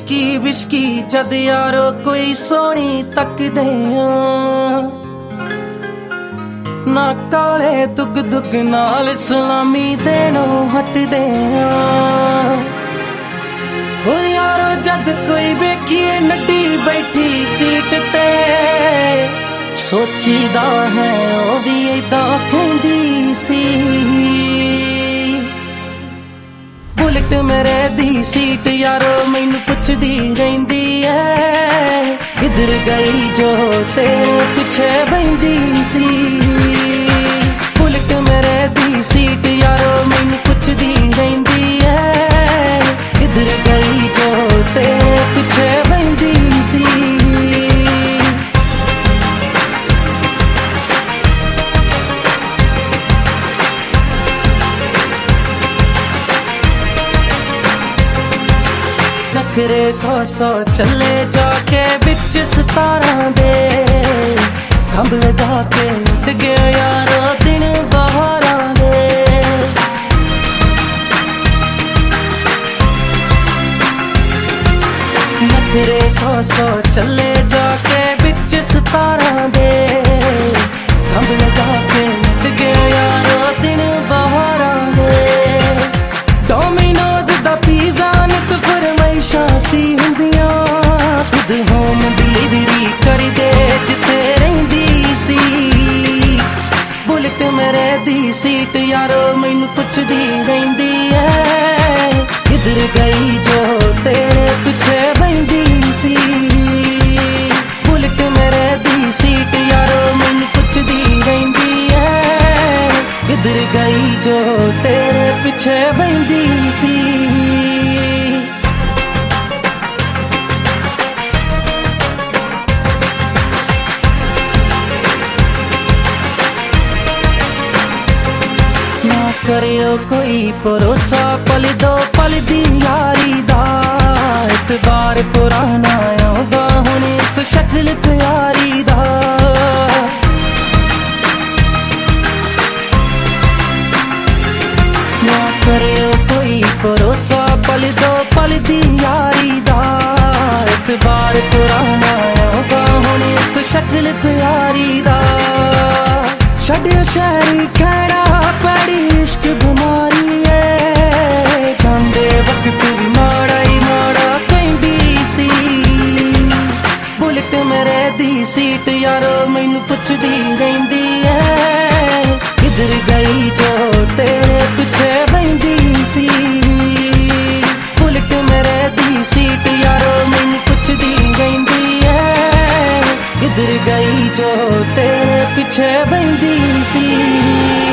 इश्की विश्की जद यारो कोई सोनी तकदे ना काले दुग दुग नाल सलामी देनों हटदे हो यारो जद कोई वेखिए नड्डी बैठी सीट ते सोचीदा है ओ भी इदा कहंदी सी बुलेट मेरे दी सीट यारो मैनू पुछदी रहिंदी है किधर गई जो तेरे पिछे बहिंदी सी बुलेट मेरे दी सीट यारो मैनू पुछदी रहिंदी है किधर गई जो तेरे पिछे बहिंदी सी नखरे सौ सौ चले जाके बिच सितारा दे खंभ लगा के उठ गया यारो दिन बहारा दे नखरे सौ सौ चले जाके बिच सितारा दे खंभ लगा के उठ गया यारो दिन बहारा दे डोमिनोज दा पिज़्ज़ा नित फरमाइशां सी हुंदियां खुद होम डिलीवरी कर दे जिथे रहिंदी सी बुलेट मेरे दी सीट यारो मैनू पुछदी रहिंदी है किधर गई जो तेरे पिछे बहिंदी सी बुलेट मेरे दी सीट यारो मैनू पुछदी रहिंदी है किधर गई जो तेरे पिछे बहिंदी सी करियो कोई भरोसा पल दो पल दी यारी दा इतबार पुराना आउगा हुण इस शक्ल प्यारी दा ना करियो कोई भरोसा पल दो पल दी यारी दा इतबार पुराना आउगा हुण इस शक्ल प्यारी दा छड्डियो शहरी खैड़ा बड़ी इश्क बीमारी है जांदे वक्त भी माड़ा ही माड़ा कहंदी सी बुलेट मेरे दी सीट यारो मैनू पुछदी रहिंदी है किधर गई जो तेरे पिछे बहिंदी सी बुलेट मेरे दी सीट यारो मैनू पुछदी रहिंदी है किधर गई जो तेरे पिछे बहिंदी सी